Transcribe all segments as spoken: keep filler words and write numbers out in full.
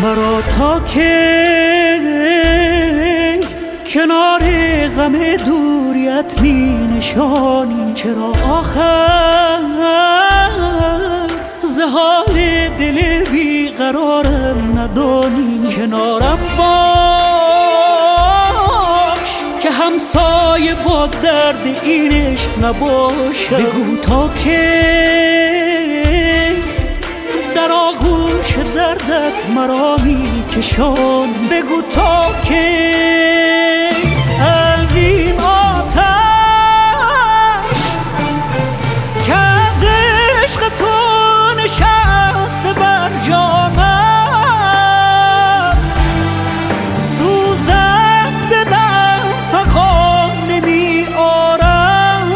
مرا تا که کنار غم دوریت می نشانی، چرا آخر زهال دل بیقرارم ندانی؟ کنارم باش که همسایه با درد این عشق نباشم. بگو تا که در آغوش دردت مرا می کشان. بگو تا که از این آتش که از عشق تو نشسته بر جانم، سوزد دلم فغان نمی آرم.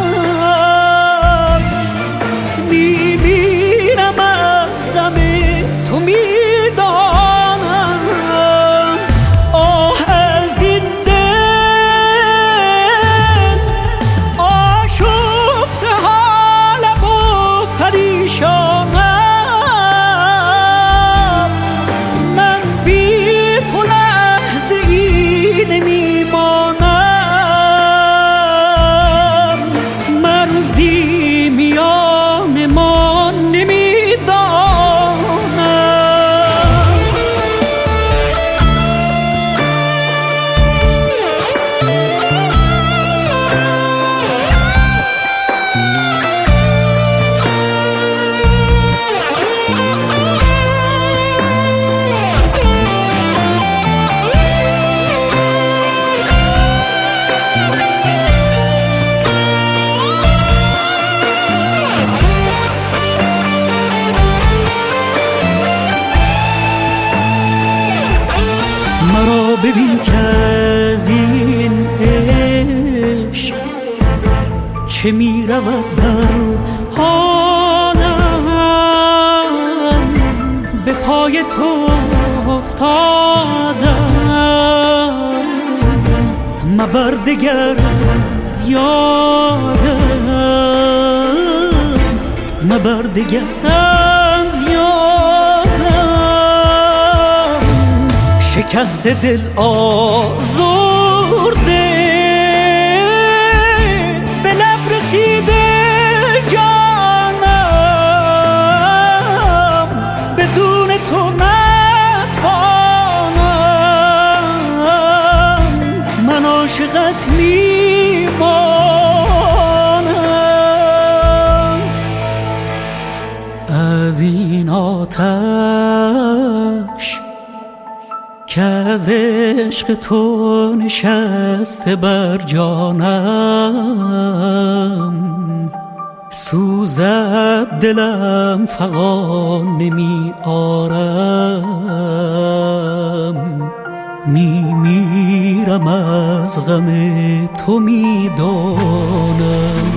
می میرم از دم تو می دانم. آه از این دل آشفته حالم و پریشانم. من بی تو لحظه ای نمی مانم. مرزی میان ما نمی دانم. مرا ببین که از این عشق چه می رود بر حالم. به پای تو افتادم، مبر دگر از یادم، مبر دگر از یادم. شکست دل آزرده به لب رسیده جانم. بدون تو نتوانم، من عاشقت میمانم. از این آتش که از عشق تو نشسته بر جانم، سوزد دلم فغان نمی آرم. می میرم از غم تو می دانم.